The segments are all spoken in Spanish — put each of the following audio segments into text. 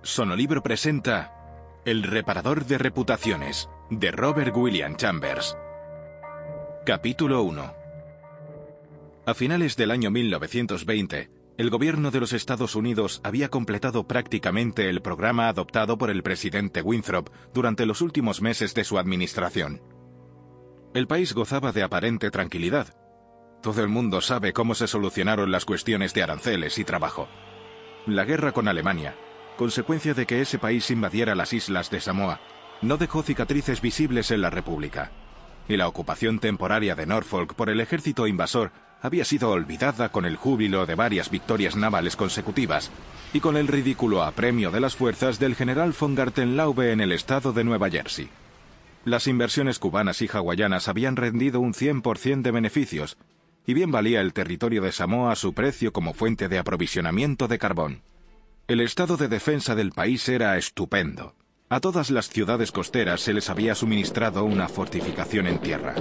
Sonolibro presenta El reparador de reputaciones, de Robert William Chambers. Capítulo 1. A finales del año 1920, el gobierno de los Estados Unidos había completado prácticamente el programa adoptado por el presidente Winthrop durante los últimos meses de su administración. El país gozaba de aparente tranquilidad. Todo el mundo sabe cómo se solucionaron las cuestiones de aranceles y trabajo. La guerra con Alemania, consecuencia de que ese país invadiera las islas de Samoa, no dejó cicatrices visibles en la República, y la ocupación temporaria de Norfolk por el ejército invasor había sido olvidada con el júbilo de varias victorias navales consecutivas y con el ridículo apremio de las fuerzas del general von Gartenlaube en el estado de Nueva Jersey. Las inversiones cubanas y hawaianas habían rendido un 100% de beneficios, y bien valía el territorio de Samoa su precio como fuente de aprovisionamiento de carbón. El estado de defensa del país era estupendo. A todas las ciudades costeras se les había suministrado una fortificación en tierra.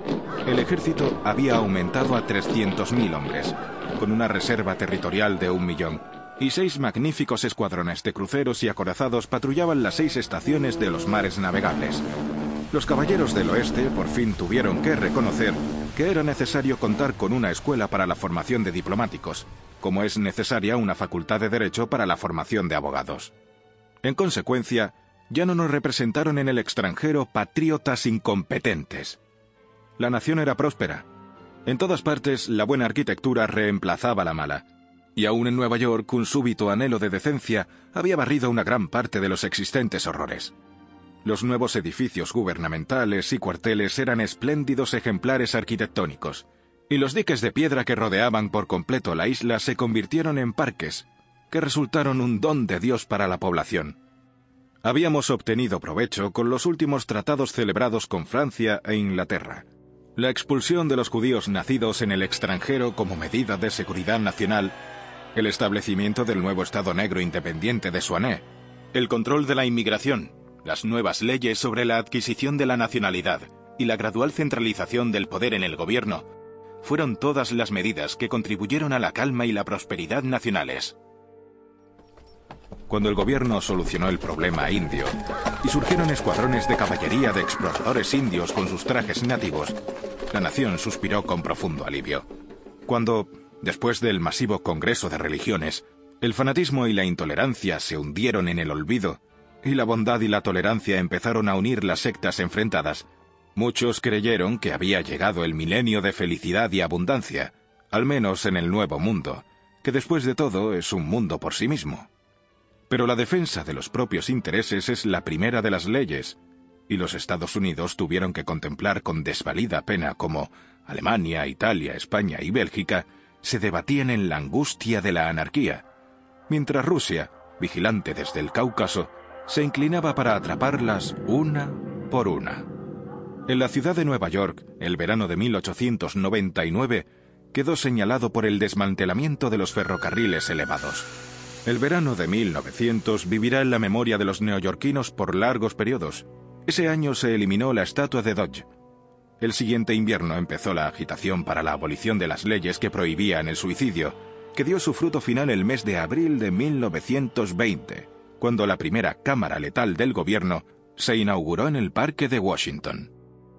El ejército había aumentado a 300.000 hombres, con una reserva territorial de 1 millón, y 6 magníficos escuadrones de cruceros y acorazados patrullaban las 6 estaciones de los mares navegables. Los caballeros del oeste por fin tuvieron que reconocer que era necesario contar con una escuela para la formación de diplomáticos, como es necesaria una facultad de derecho para la formación de abogados. En consecuencia, ya no nos representaron en el extranjero patriotas incompetentes. La nación era próspera. En todas partes, la buena arquitectura reemplazaba la mala, y aún en Nueva York, un súbito anhelo de decencia había barrido una gran parte de los existentes horrores. Los nuevos edificios gubernamentales y cuarteles eran espléndidos ejemplares arquitectónicos, y los diques de piedra que rodeaban por completo la isla se convirtieron en parques, que resultaron un don de Dios para la población. Habíamos obtenido provecho con los últimos tratados celebrados con Francia e Inglaterra. La expulsión de los judíos nacidos en el extranjero como medida de seguridad nacional, el establecimiento del nuevo Estado negro independiente de Suané, el control de la inmigración, las nuevas leyes sobre la adquisición de la nacionalidad y la gradual centralización del poder en el gobierno fueron todas las medidas que contribuyeron a la calma y la prosperidad nacionales. Cuando el gobierno solucionó el problema indio y surgieron escuadrones de caballería de exploradores indios con sus trajes nativos, la nación suspiró con profundo alivio. Cuando, después del masivo congreso de religiones, el fanatismo y la intolerancia se hundieron en el olvido, y la bondad y la tolerancia empezaron a unir las sectas enfrentadas, muchos creyeron que había llegado el milenio de felicidad y abundancia, al menos en el Nuevo Mundo, que después de todo es un mundo por sí mismo. Pero la defensa de los propios intereses es la primera de las leyes, y los Estados Unidos tuvieron que contemplar con desvalida pena cómo Alemania, Italia, España y Bélgica se debatían en la angustia de la anarquía, mientras Rusia, vigilante desde el Cáucaso, se inclinaba para atraparlas una por una. En la ciudad de Nueva York, el verano de 1899 quedó señalado por el desmantelamiento de los ferrocarriles elevados. El verano de 1900 vivirá en la memoria de los neoyorquinos por largos periodos. Ese año se eliminó la estatua de Dodge. El siguiente invierno empezó la agitación para la abolición de las leyes que prohibían el suicidio, que dio su fruto final el mes de abril de 1920. Cuando la primera cámara letal del gobierno se inauguró en el Parque de Washington.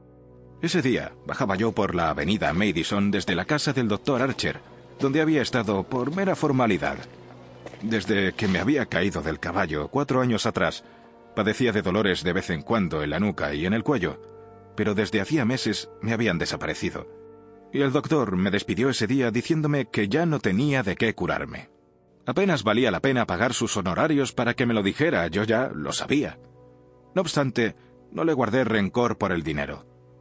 Ese día bajaba yo por la avenida Madison desde la casa del Dr. Archer, donde había estado por mera formalidad. Desde que me había caído del caballo 4 años atrás, padecía de dolores de vez en cuando en la nuca y en el cuello, pero desde hacía meses me habían desaparecido. Y el doctor me despidió ese día diciéndome que ya no tenía de qué curarme. Apenas valía la pena pagar sus honorarios para que me lo dijera, yo ya lo sabía. No obstante, no le guardé rencor por el dinero.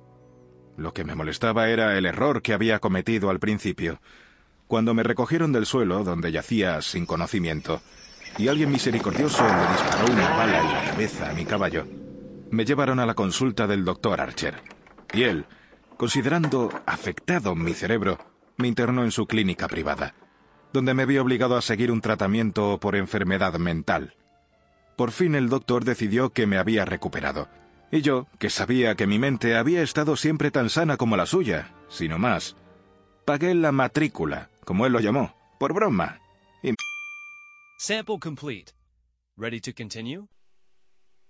Lo que me molestaba era el error que había cometido al principio, cuando me recogieron del suelo donde yacía sin conocimiento, y alguien misericordioso me disparó una bala en la cabeza a mi caballo. Me llevaron a la consulta del doctor Archer, y él, considerando afectado mi cerebro, me internó en su clínica privada, donde me vi obligado a seguir un tratamiento por enfermedad mental. Por fin el doctor decidió que me había recuperado, y yo, que sabía que mi mente había estado siempre tan sana como la suya, sino más, pagué la matrícula, como él lo llamó, por broma, y... Sample complete. Ready to continue?